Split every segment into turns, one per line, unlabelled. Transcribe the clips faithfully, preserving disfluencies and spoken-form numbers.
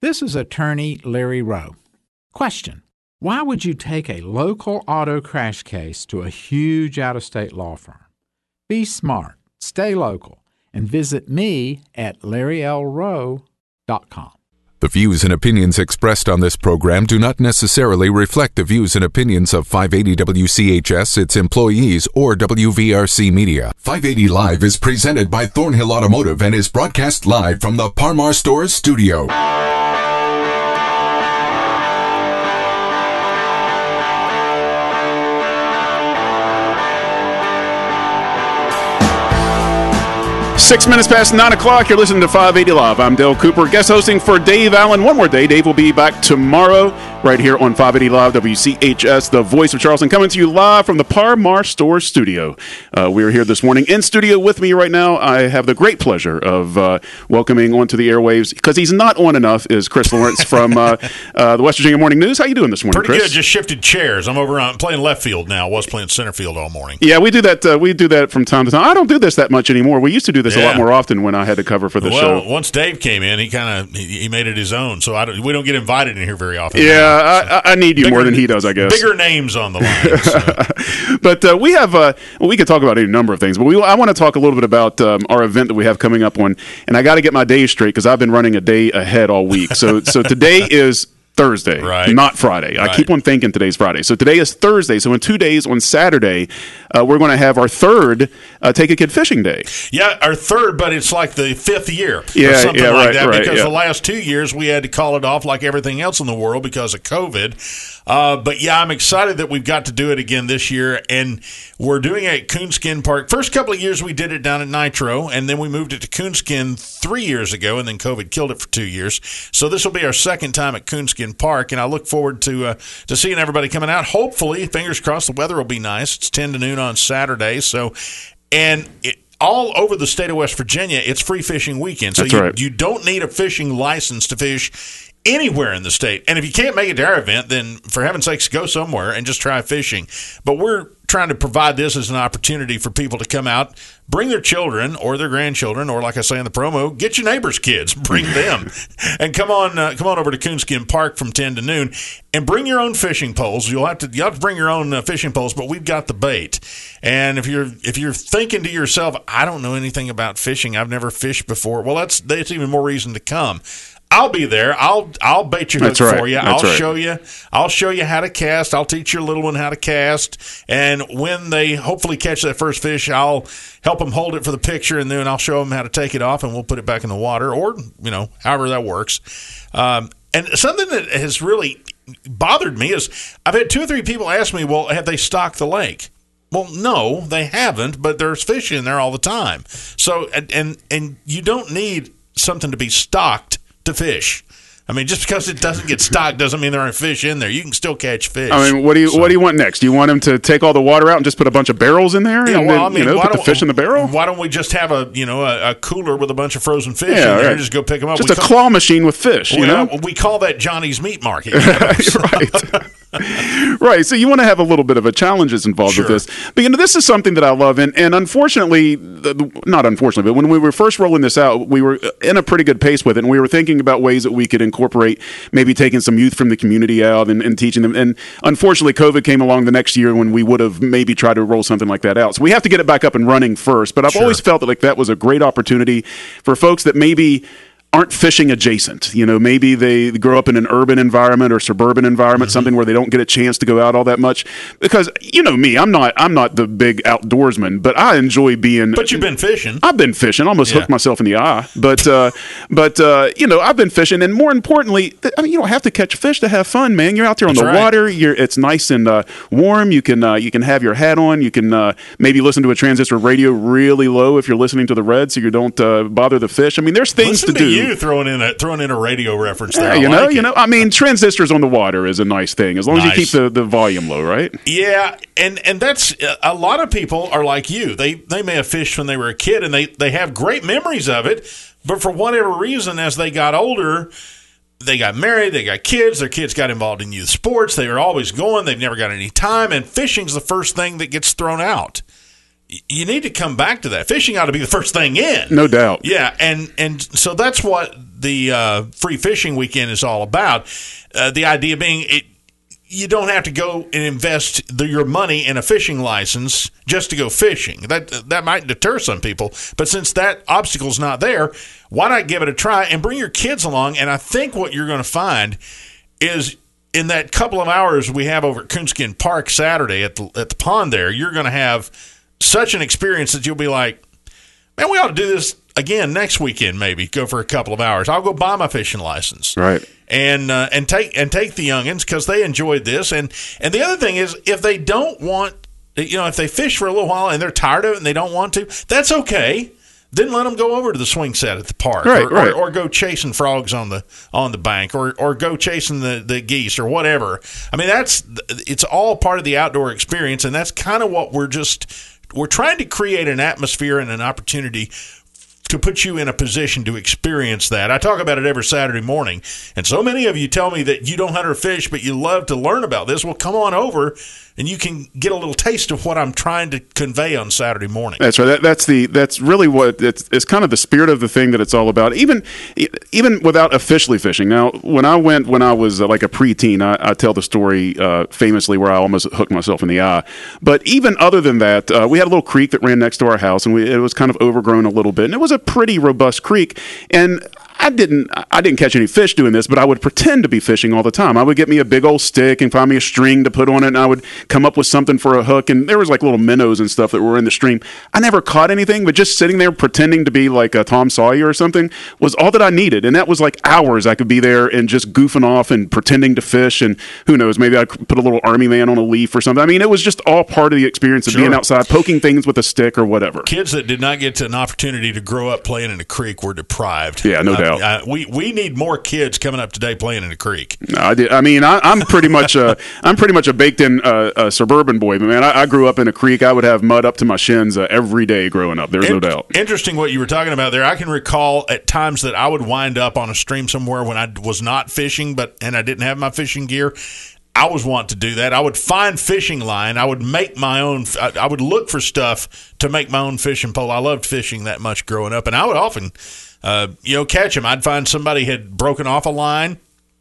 This is attorney Larry Rowe. Question: why would you take a local auto crash case to a huge out-of-state law firm? Be smart, stay local, and visit me at larry l rowe dot com.
The views and opinions expressed on this program do not necessarily reflect the views and opinions of five eighty W C H S, its employees, or W V R C Media. five eighty Live is presented by Thornhill Automotive and is broadcast live from the Par-Mar Stores studio.
Six minutes past nine o'clock. You're listening to five eighty Live. I'm Dale Cooper, guest hosting for Dave Allen. One more day. Dave will be back tomorrow right here on five eighty Live, W C H S, the voice of Charleston, coming to you live from the Par-Mar Store studio. Uh, we are here this morning. In studio with me right now, I have the great pleasure of uh, welcoming onto the airwaves, because he's not on enough, is Chris Lawrence from uh, uh, the West Virginia Morning News. How you doing this morning,
Pretty
Chris?
good. Just shifted chairs. I'm over on playing left field now. I was playing center field all morning.
Yeah, we do that. Uh, we do that from time to time. I don't do this that much anymore. We used to do this
Yeah.
a lot more often when I had to cover for the
well,
show.
once Dave came in, he kind of he, he made it his own. So I don't, we don't get invited in here very often.
Yeah,
now, so.
I, I need you
Bigger-
more than he does, I guess.
Bigger names on the line. So.
But uh, we have, uh, well, we could talk about any number of things, but we, I want to talk a little bit about um, our event that we have coming up on, and I got to get my days straight because I've been running a day ahead all week. So, so today is Thursday,
Right.
not Friday. I
Right.
keep on thinking today's Friday. So today is Thursday. So in two days, on Saturday, uh, we're going to have our third uh, Take a Kid Fishing Day.
Yeah, our third, but it's like the fifth year
Yeah,
or something
yeah,
like
right,
that
right,
because
yeah.
the last two years we had to call it off like everything else in the world because of COVID. Uh, but, yeah, I'm excited that we've got to do it again this year, and we're doing it at Coonskin Park. First couple of years we did it down at Nitro, and then we moved it to Coonskin three years ago, and then COVID killed it for two years. So this will be our second time at Coonskin Park, and I look forward to uh, to seeing everybody coming out. Hopefully, fingers crossed, the weather will be nice. It's ten to noon on Saturday, so and it, all over the state of West Virginia, it's free fishing weekend. So
That's
you,
right.
you don't need a fishing license to fish anywhere in the state. And if you can't make it to our event, then for heaven's sakes, go somewhere and just try fishing. But we're trying to provide this as an opportunity for people to come out, bring their children or their grandchildren, or like I say in the promo, get your neighbors' kids, bring them, and come on, uh, come on over to Coonskin Park from ten to noon, and bring your own fishing poles. You'll have to, you have to bring your own uh, fishing poles, but we've got the bait. And if you're if you're thinking to yourself, I don't know anything about fishing, I've never fished before, well, that's that's even more reason to come. I'll be there. I'll I'll bait your hook
That's right.
for you.
That's
I'll
right.
show you. I'll show you how to cast. I'll teach your little one how to cast. And when they hopefully catch that first fish, I'll help them hold it for the picture, and then I'll show them how to take it off, and we'll put it back in the water, or you know, however that works. Um, and something that has really bothered me is I've had two or three people ask me, "Well, have they stocked the lake?" Well, no, they haven't, but there's fish in there all the time. So, and and, and you don't need something to be stocked to fish. I mean, just because it doesn't get stocked doesn't mean there aren't fish in there. You can still catch fish.
I mean, what do you
So-
what do you want next? Do you want him to take all the water out and just put a bunch of barrels in there,
Yeah,
and
well,
then,
I mean,
you know,
why
put the
don't-
fish in the barrel?
Why don't we just have a you know a, a cooler with a bunch of frozen fish
Yeah,
in there
right.
and just go pick them up?
Just
We
a
call-
claw machine with fish, you
well,
know?
we call that Johnny's Meat Market.
right. Right. So you want to have a little bit of a challenges involved with
Sure.
this. But, you know, this is something that I love. And, and unfortunately, the, the- not unfortunately, but when we were first rolling this out, we were in a pretty good pace with it. And we were thinking about ways that we could incorporate maybe taking some youth from the community out and, and teaching them. And unfortunately, COVID came along the next year when we would have maybe tried to roll something like that out. So we have to get it back up and running first. But I've
Sure.
always felt that like that was a great opportunity for folks that maybe aren't fishing adjacent. You know, maybe they grow up in an urban environment or suburban environment,
Mm-hmm.
something where they don't get a chance to go out all that much. Because, you know me, I'm not I'm not the big outdoorsman, but I enjoy being
But you've been fishing.
I've been fishing, almost
Yeah.
hooked myself in the eye. But uh, but uh, you know, I've been fishing, and more importantly, th- I mean, you don't have to catch fish to have fun, man. You're out there on
That's
the
right.
water. You're it's nice and uh, warm. You can uh, you can have your hat on. You can uh, maybe listen to a transistor radio really low if you're listening to the red, so you don't uh, bother the fish. I mean, there's things
Listen
to
to
do.
you throwing in a throwing in a radio reference there.
Yeah,
I
you know,
like
you
it.
know. I mean, transistors on the water is a nice thing as long as you
Nice.
keep the, the volume low, right?
Yeah, and and that's a lot of people are like you. They they may have fished when they were a kid, and they they have great memories of it. But for whatever reason, as they got older, they got married, they got kids. Their kids got involved in youth sports. They were always going. They've never got any time, and fishing's the first thing that gets thrown out. you need to come back to that. Fishing ought to be the first thing in.
No doubt.
Yeah, and, and so that's what the uh, free fishing weekend is all about. Uh, the idea being it, you don't have to go and invest the, your money in a fishing license just to go fishing. That that might deter some people, but since that obstacle's not there, why not give it a try and bring your kids along? And I think what you're going to find is in that couple of hours we have over at Coonskin Park Saturday at the at the pond there, you're going to have such an experience that you'll be like, man, we ought to do this again next weekend. Maybe go for a couple of hours. I'll go buy my fishing license,
right?
And uh, and take and take the youngins because they enjoyed this. And and the other thing is, if they don't want, you know, if they fish for a little while and they're tired of it and they don't want to, that's okay. Then let them go over to the swing set at the park,
right,
or,
right.
Or, or go chasing frogs on the on the bank, or or go chasing the, the geese or whatever. I mean, that's it's all part of the outdoor experience, and that's kind of what we're just. We're trying to create an atmosphere and an opportunity to put you in a position to experience that. I talk about it every Saturday morning, and so many of you tell me that you don't hunt or fish, but you love to learn about this. Well, come on over, and you can get a little taste of what I'm trying to convey on Saturday morning.
That's right. That, that's the that's really what it's, it's kind of the spirit of the thing that it's all about. Even even without officially fishing. Now, when I went when I was uh, like a preteen, I, I tell the story uh, famously where I almost hooked myself in the eye. But even other than that, uh, we had a little creek that ran next to our house, and we, it was kind of overgrown a little bit, and it was a pretty robust creek. And I didn't I didn't catch any fish doing this, but I would pretend to be fishing all the time. I would get me a big old stick and find me a string to put on it, and I would come up with something for a hook. And there was like little minnows and stuff that were in the stream. I never caught anything, but just sitting there pretending to be like a Tom Sawyer or something was all that I needed. And that was like hours I could be there and just goofing off and pretending to fish. And who knows, maybe I'd put a little army man on a leaf or something. I mean, it was just all part of the experience of
Sure.
being outside, poking things with a stick or whatever.
Kids that did not get an opportunity to grow up playing in a creek were deprived.
Yeah, no
uh,
doubt.
Uh, we we need more kids coming up today playing in a creek.
No, I did. I mean, I, I'm pretty much a I'm pretty much a baked in uh, a suburban boy. But man, I, I grew up in a creek. I would have mud up to my shins uh, every day growing up. There's
In-
no doubt.
Interesting what you were talking about there. I can recall at times that I would wind up on a stream somewhere when I was not fishing, but and I didn't have my fishing gear. I was want to do that. I would find fishing line. I would make my own. I, I would look for stuff to make my own fishing pole. I loved fishing that much growing up, and I would often, uh, you know, catch them. I'd find somebody had broken off a line.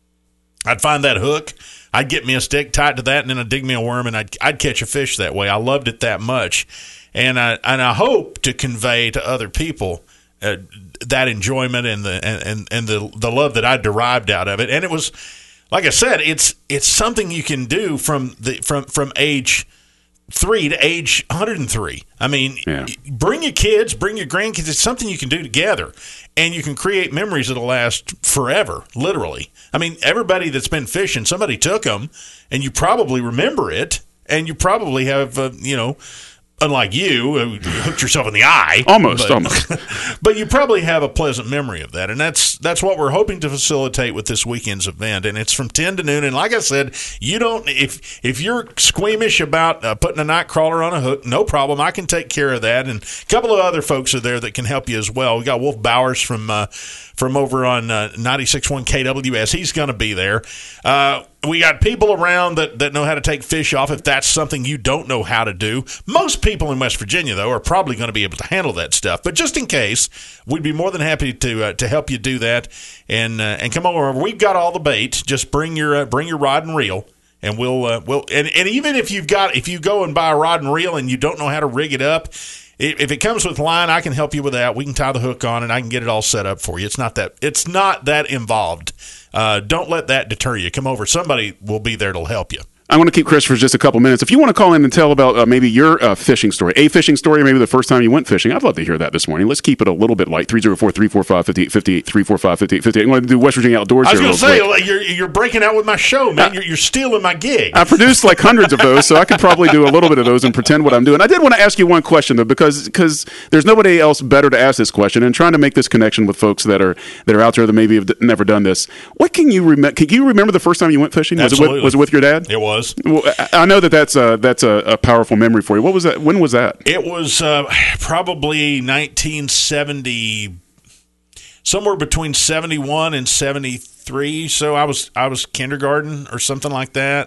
I'd find that hook. I'd get me a stick tied to that, and then I'd dig me a worm, and I'd I'd catch a fish that way. I loved it that much, and I and I hope to convey to other people uh, that enjoyment and the and and the the love that I derived out of it. And it was. Like I said, it's it's something you can do from the from, from age three to age one hundred three. I mean,
Yeah.
bring your kids, bring your grandkids. It's something you can do together, and you can create memories that'll last forever, literally. I mean, everybody that's been fishing, somebody took them, and you probably remember it, and you probably have, uh, you know, unlike you, who hooked yourself in the eye.
Almost,
but,
almost.
But you probably have a pleasant memory of that, and that's that's what we're hoping to facilitate with this weekend's event. And it's from ten to noon. And like I said, you don't if if you're squeamish about uh, putting a night crawler on a hook, no problem. I can take care of that, and a couple of other folks are there that can help you as well. We got Wolf Bowers from uh, from over on uh, ninety-six point one K W S. He's going to be there. Uh, we got people around that, that know how to take fish off if that's something you don't know how to do. Most people in West Virginia, though, are probably going to be able to handle that stuff. But just in case, we'd be more than happy to uh, to help you do that and uh, and come over. We've got all the bait. Just bring your uh, bring your rod and reel, and we'll uh, we'll and, and even if you've got if you go and buy a rod and reel and you don't know how to rig it up. If it comes with line, I can help you with that. We can tie the hook on, and I can get it all set up for you. It's not that it's not that involved. Uh, don't let that deter you. Come over. Somebody will be there to help you.
I want to keep Chris for just a couple minutes. If you want to call in and tell about uh, maybe your uh, fishing story, a fishing story, or maybe the first time you went fishing, I'd love to hear that this morning. Let's keep it a little bit light. three oh four, three four five, five eight five eight, three four five, five eight five eight. I'm going to do West Virginia Outdoors
I was
here
going to
real
say,
quick.
you're, you're breaking out with my show, man. You're, you're stealing my gig.
I produced like hundreds of those, so I could probably do a little bit of those and pretend what I'm doing. I did want to ask you one question, though, because because there's nobody else better to ask this question, and trying to make this connection with folks that are that are out there that maybe have d- never done this. What can you remember? Can you remember the first time you went fishing? Was
Absolutely.
it with, was it with your dad?
It was.
Well, I I know that that's a, that's a, a powerful memory for you. What was that? When was that?
It was uh, probably nineteen seventy, somewhere between seventy-one and seventy-three. So I was I was kindergarten or something like that.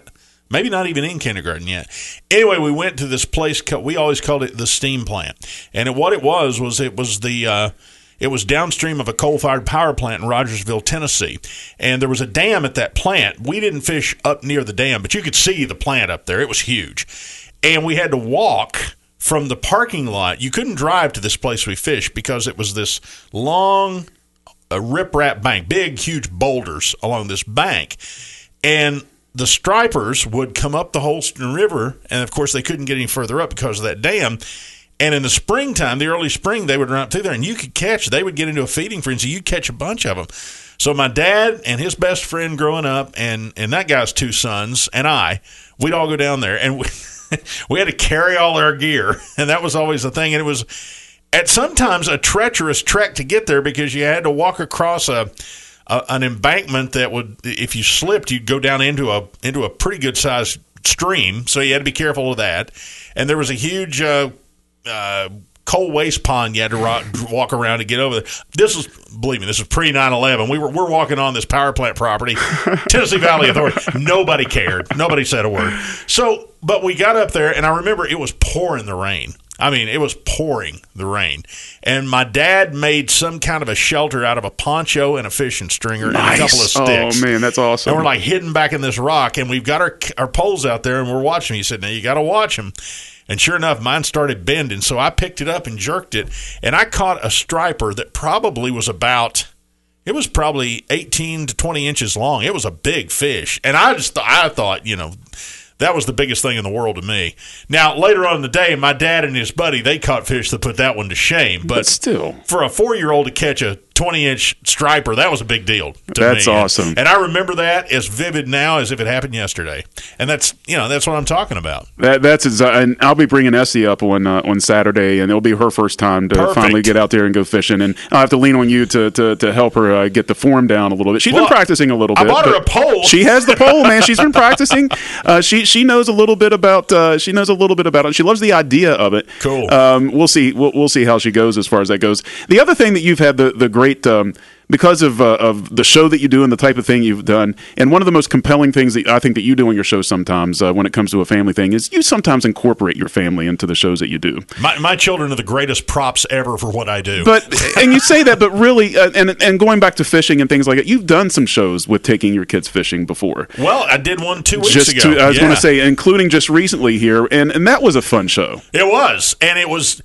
Maybe not even in kindergarten yet. Anyway, we went to this place. We always called it the steam plant. And it, what it was was it was the uh, it was downstream of a coal-fired power plant in Rogersville, Tennessee. And there was a dam at that plant. We didn't fish up near the dam, but you could see the plant up there. It was huge. And we had to walk from the parking lot. You couldn't drive to this place we fished because it was this long uh, riprap bank, big, huge boulders along this bank. And the stripers would come up the Holston River, and, of course, they couldn't get any further up because of that dam. And in the springtime, the early spring, they would run up through there, and you could catch. They would get into a feeding frenzy. You'd catch a bunch of them. So my dad and his best friend growing up, and, and that guy's two sons, and I, we'd all go down there, and we, we had to carry all our gear, and that was always the thing. And it was at sometimes a treacherous trek to get there because you had to walk across a – Uh, an embankment that would, if you slipped, you'd go down into a into a pretty good sized stream. So you had to be careful of that. And there was a huge uh, uh, coal waste pond you had to rock, walk around to get over there. This was, believe me, this was pre nine eleven. We were we're walking on this power plant property, Tennessee Valley Authority. Nobody cared. Nobody said a word. So, but we got up there, and I remember it was pouring the rain. I mean, it was pouring the rain. And my dad made some kind of a shelter out of a poncho and a fishing stringer
nice.
and a couple of sticks.
Oh, man, that's awesome.
And we're like hidden back in this rock, and we've got our our poles out there, and we're watching. He said, now you got to watch them. And sure enough, mine started bending. So I picked it up and jerked it, and I caught a striper that probably was about – it was probably eighteen to twenty inches long. It was a big fish. And I just th- I thought, you know – that was the biggest thing in the world to me. Now, later on in the day, my dad and his buddy, they caught fish that put that one to shame. But,
but still,
for a four-year-old to catch a twenty-inch striper, that was a big deal to
that's
me.
awesome.
And, and I remember that as vivid now as if it happened yesterday. And that's, you know, that's what I'm talking about.
That, that's exa- and I'll be bringing Essie up on uh, on Saturday, and it'll be her first time to
Perfect.
finally get out there and go fishing. And I'll have to lean on you to to, to help her uh, get the form down a little bit. She's
well,
been practicing a little bit.
I bought her a pole.
She has the pole, man. She's been practicing. Uh, she she knows a little bit about uh, she knows a little bit about it. She loves the idea of it.
Cool.
Um, we'll see. We'll, we'll see how she goes as far as that goes. The other thing that you've had the the great. Um, Because of uh, of the show that you do and the type of thing you've done, and one of the most compelling things that I think that you do on your show sometimes uh, when it comes to a family thing is you sometimes incorporate your family into the shows that you do.
My, my children are the greatest props ever for what I do.
But and you say that, but really, uh, and and going back to fishing and things like that, you've done some shows with taking your kids fishing before.
Well, I did one two weeks
just
ago.
To, I was
yeah.
going to say, including just recently here, and and that was a fun show.
It was, and it was.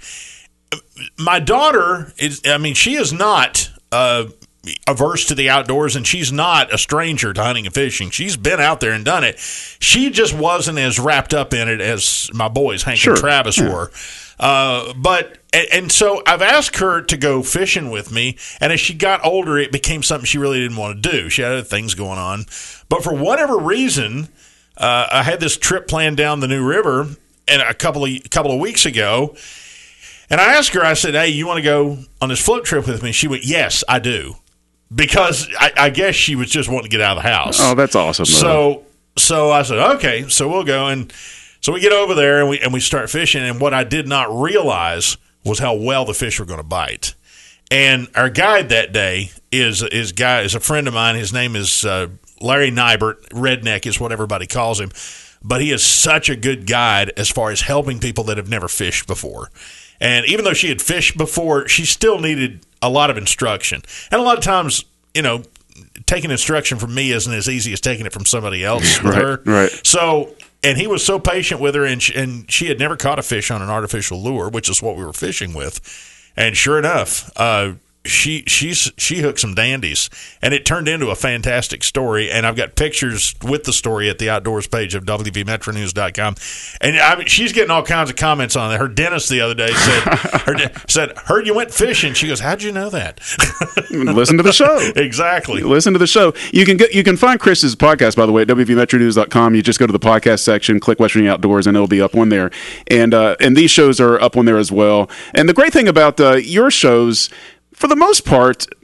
My daughter is. I mean, she is not. Uh, averse to the outdoors, and she's not a stranger to hunting and fishing. She's been out there and done it. She just wasn't as wrapped up in it as my boys, Hank
sure.
and Travis,
yeah.
were. Uh, but and, and so I've asked her to go fishing with me, and as she got older, it became something she really didn't want to do. She had other things going on. But for whatever reason, uh, I had this trip planned down the New River and a couple of a couple of weeks ago, and I asked her, I said, hey, you want to go on this float trip with me? She went, yes, I do. Because I, I guess she was just wanting to get out of the house.
Oh, that's awesome. Though.
So, so I said, okay, so we'll go, and so we get over there and we and we start fishing. And what I did not realize was how well the fish were going to bite. And our guide that day is is guy is a friend of mine. His name is uh, Larry Nybert. Redneck is what everybody calls him, but he is such a good guide as far as helping people that have never fished before. And even though she had fished before, she still needed a lot of instruction. And a lot of times, you know, taking instruction from me isn't as easy as taking it from somebody else with
right,
her.
Right.
So, and he was so patient with her, and she, and she had never caught a fish on an artificial lure, which is what we were fishing with. And sure enough, uh, she she's she hooked some dandies, and it turned into a fantastic story. And I've got pictures with the story at the outdoors page of W V Metro News dot com. And I mean, she's getting all kinds of comments on it. Her dentist the other day said, her de- said, heard you went fishing. She goes, how'd you know that?
Listen to the show.
Exactly.
Listen to the show. You can get you can find Chris's podcast, by the way, at W V Metro News dot com. You just go to the podcast section, click West Virginia Outdoors, and it'll be up on there. And uh, and these shows are up on there as well. And the great thing about uh, your shows, for the most part,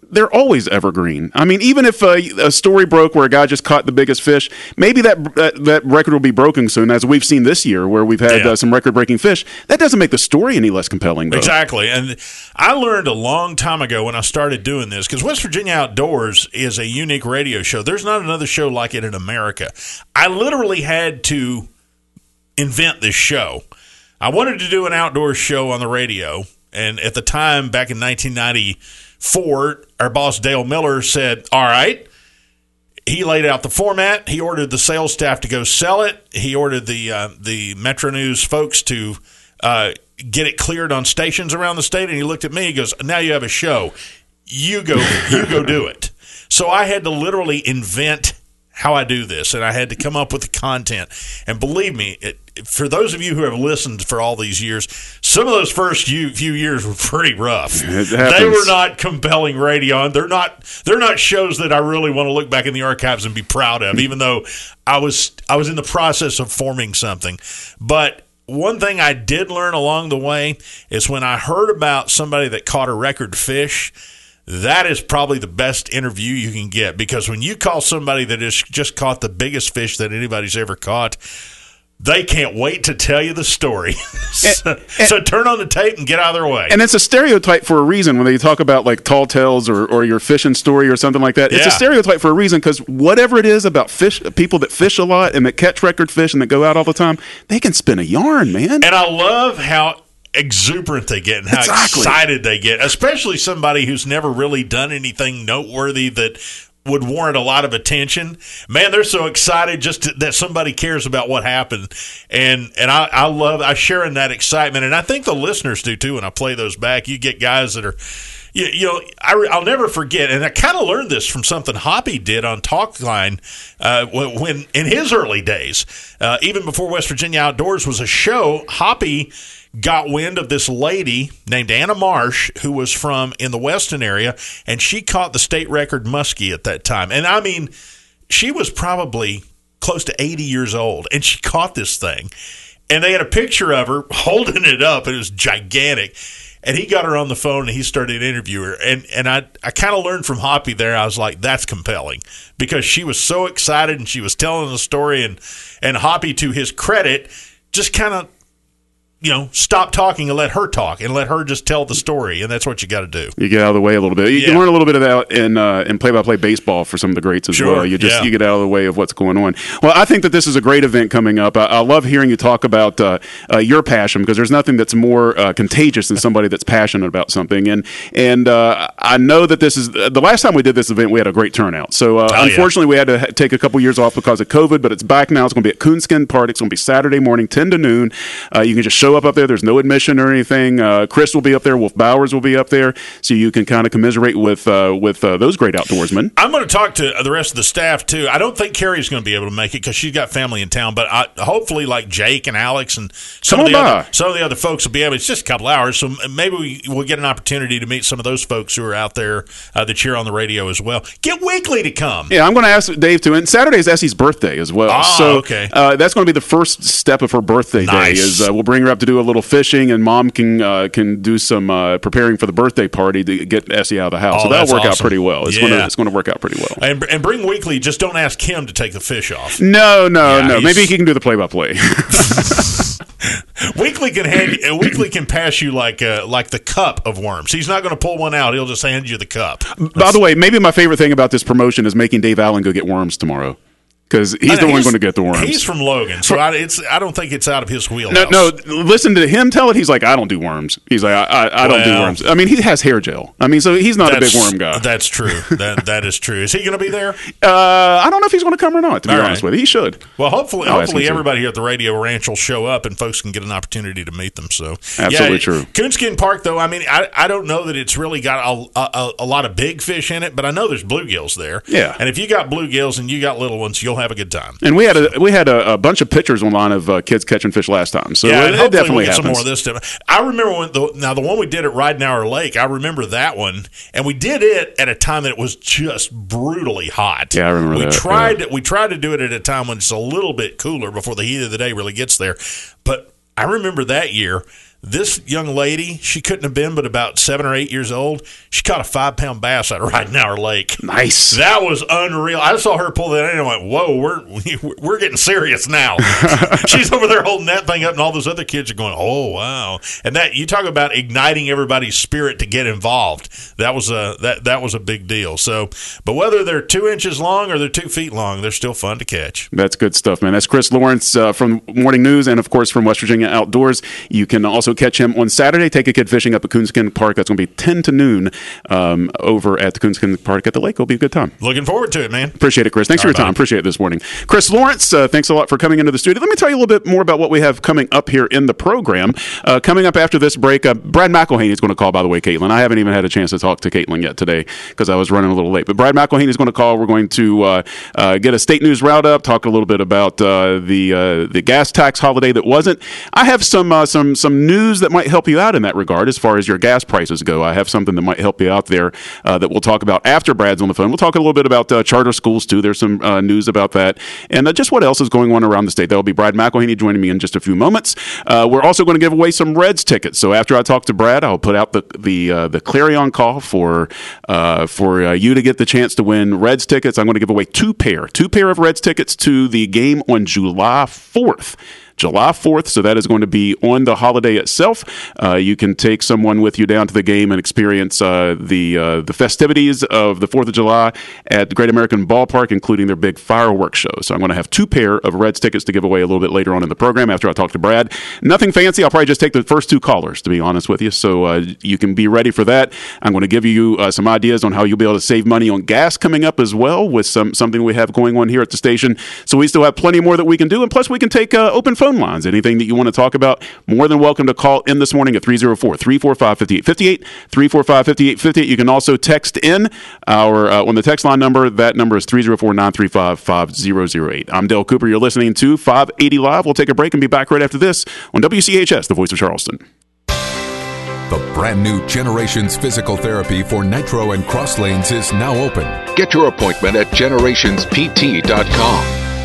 they're always evergreen. I mean, even if uh, a story broke where a guy just caught the biggest fish, maybe that that, that record will be broken soon, as we've seen this year where we've had
yeah.
uh, some record-breaking fish. That doesn't make the story any less compelling, though.
Exactly. And I learned a long time ago when I started doing this, because West Virginia Outdoors is a unique radio show. There's not another show like it in America. I literally had to invent this show. I wanted to do an outdoor show on the radio, and at the time, back in nineteen ninety-four, our boss Dale Miller said, all right. He laid out the format. He ordered the sales staff to go sell it. He ordered the uh, the Metro News folks to uh, get it cleared on stations around the state, and he looked at me. He goes, now you have a show. You go, you go do it. So I had to literally invent how I do this, and I had to come up with the content. And believe me, it, for those of you who have listened for all these years, some of those first few, few years were pretty rough. They were not compelling radio, and they're not they're not shows that I really want to look back in the archives and be proud of, even though I was I was in the process of forming something. But one thing I did learn along the way is when I heard about somebody that caught a record fish, that is probably the best interview you can get, because when you call somebody that has just caught the biggest fish that anybody's ever caught, they can't wait to tell you the story. so, and, and, so turn on the tape and get out of their way.
And it's a stereotype for a reason. When they talk about like tall tales or, or your fishing story or something like that, it's
yeah.
a stereotype for a reason, because whatever it is about fish, people that fish a lot and that catch record fish and that go out all the time, they can spin a yarn, man.
And I love how exuberant they get and how exactly. excited they get, especially somebody who's never really done anything noteworthy that would warrant a lot of attention. Man, they're so excited just to, that somebody cares about what happened. And and I, I love I share in that excitement. And I think the listeners do too when I play those back. You get guys that are, you, you know, I, I'll never forget, and I kind of learned this from something Hoppy did on Talkline uh, when, when in his early days, uh, even before West Virginia Outdoors was a show, Hoppy got wind of this lady named Anna Marsh, who was from in the Weston area, and she caught the state record muskie at that time. And I mean, she was probably close to eighty years old, and she caught this thing. And they had a picture of her holding it up, and it was gigantic. And he got her on the phone, and he started to interview her. And and I, I kind of learned from Hoppy there. I was like, that's compelling, because she was so excited, and she was telling the story. And, and Hoppy, to his credit, just kind of, you know, stop talking and let her talk and let her just tell the story. And that's what you got to do.
You get out of the way a little bit. You yeah. can learn a little bit of that in uh, in play-by-play baseball for some of the greats as
sure.
well. You just
yeah.
you get out of the way of what's going on. Well, I think that this is a great event coming up. I, I love hearing you talk about uh, uh, your passion, because there's nothing that's more uh, contagious than somebody that's passionate about something. And and uh, I know that this is the last time we did this event, we had a great turnout. So uh,
oh,
unfortunately,
yeah.
we had to ha- take a couple years off because of COVID, but it's back now. It's going to be at Coonskin Park. It's going to be Saturday morning, ten to noon. Uh, you can just show up up there. There's no admission or anything. Uh, Chris will be up there. Wolf Bowers will be up there, so you can kind of commiserate with uh, with uh, those great outdoorsmen.
I'm going to talk to the rest of the staff too. I don't think Carrie's going to be able to make it because she's got family in town, but I, hopefully, like Jake and Alex and some
Come
of the
on
other
by.
some of the other folks will be able. It's just a couple hours, so maybe we will get an opportunity to meet some of those folks who are out there uh, that cheer on the radio as well. Get Weekly to come.
Yeah, I'm going to ask Dave too. And Saturday is Essie's birthday as well.
Oh,
so
okay.
uh, that's going to be the first step of her birthday
Nice.
day. Is uh, we'll bring her up to do a little fishing, and Mom can uh, can do some uh, preparing for the birthday party to get Essie out of the house.
Oh,
so that'll
that's
work out
awesome.
pretty well. It's
Yeah.
going to it's going to work out pretty well.
And, and bring Weekly. Just don't ask him to take the fish off.
No, no,
Yeah,
no.
he's-
Maybe he can do the play-by-play.
Weekly can hand you, Weekly can pass you like uh, like the cup of worms. He's not going to pull one out. He'll just hand you the cup.
By the way, maybe my favorite thing about this promotion is making Dave Allen go get worms tomorrow, because he's the one going to get the worms.
He's from Logan, so I, it's I don't think it's out of his
No,
wheelhouse.
no. Listen to him tell it. He's like, I don't do worms. He's like, I, I, I don't do
Well,
worms. I mean, he has hair gel. I mean, so he's not a big
That's-
worm guy.
That's true. That that is true. Is he going to be there?
Uh, I don't know if he's going to come or not. To be
All
honest
right.
with you, he should.
Well, hopefully,
I'll ask
hopefully
him to.
everybody here at the Radio Ranch will show up and folks can get an opportunity to meet them. So,
Absolutely
yeah,
true.
Coonskin Park, though, I mean, I, I don't know that it's really got a, a, a lot of big fish in it, but I know there's bluegills there.
Yeah.
And if you got bluegills and you got little ones, you'll have a good time.
And we had a we had a, a bunch of pictures online of uh, kids catching fish last time. So
Yeah,
it,
and
it
hopefully
definitely
we'll get
happens.
some more of this time. I remember when the now the one we did at Ridenhour Lake. I remember that one, and we did it at a time that it was just brutally hot.
Yeah, I remember
we
that,
tried
yeah.
we tried to do it at a time when it's a little bit cooler before the heat of the day really gets there. But I remember that year This young lady, she couldn't have been but about seven or eight years old. She caught a five-pound bass at Ridenour Lake.
Nice.
That was unreal. I saw her pull that in and I went, whoa, we're we're getting serious now. She's over there holding that thing up, and all those other kids are going, oh, wow. And that you talk about igniting everybody's spirit to get involved. That was a that, that was a big deal. So, but whether they're two inches long or they're two feet long, they're still fun to catch.
That's good stuff, man. That's Chris Lawrence uh, from Morning News and, of course, from West Virginia Outdoors. You can also catch him on Saturday. Take a kid fishing up at Coonskin Park. That's going to be ten to noon um, over at the Coonskin Park at the lake. It'll be a good time.
Looking forward to it, man.
Appreciate it, Chris. Thanks
All
for your
right,
time.
buddy.
Appreciate it this morning. Chris Lawrence, uh, thanks a lot for coming into the studio. Let me tell you a little bit more about what we have coming up here in the program. Uh, coming up after this break, uh, Brad McElhaney is going to call, by the way, Caitlin. I haven't even had a chance to talk to Caitlin yet today because I was running a little late. But Brad McElhaney is going to call. We're going to uh, uh, get a state news roundup, talk a little bit about uh, the uh, the gas tax holiday that wasn't. I have some uh, some some news that might help you out in that regard as far as your gas prices go. I have something that might help you out there uh, that we'll talk about after Brad's on the phone. We'll talk a little bit about uh, charter schools too. There's some uh, news about that, and uh, just what else is going on around the state. That will be Brad McElhaney joining me in just a few moments. Uh, we're also going to give away some Reds tickets. So after I talk to Brad, I'll put out the the uh, the clarion call for uh, for uh, you to get the chance to win Reds tickets. I'm going to give away two pair, two pair of Reds tickets to the game on July fourth. July fourth, so that is going to be on the holiday itself. Uh, you can take someone with you down to the game and experience uh, the uh, the festivities of the fourth of July at the Great American Ballpark, including their big fireworks show. So I'm going to have two pair of Reds tickets to give away a little bit later on in the program after I talk to Brad. Nothing fancy. I'll probably just take the first two callers, to be honest with you, so uh, you can be ready for that. I'm going to give you uh, some ideas on how you'll be able to save money on gas coming up as well with some something we have going on here at the station. So we still have plenty more that we can do, and plus we can take uh, open phone lines. Anything that you want to talk about, more than welcome to call in this morning at three oh four, three four five, five eight five eight, three four five, five eight five eight. You can also text in our uh, on the text line number. That number is three oh four, nine three five, five oh oh eight. I'm Dale Cooper. You're listening to five eighty Live. We'll take a break and be back right after this on W C H S, the voice of Charleston.
The brand new Generations Physical Therapy for Nitro and Cross Lanes is now open.
Get your appointment at generations p t dot com.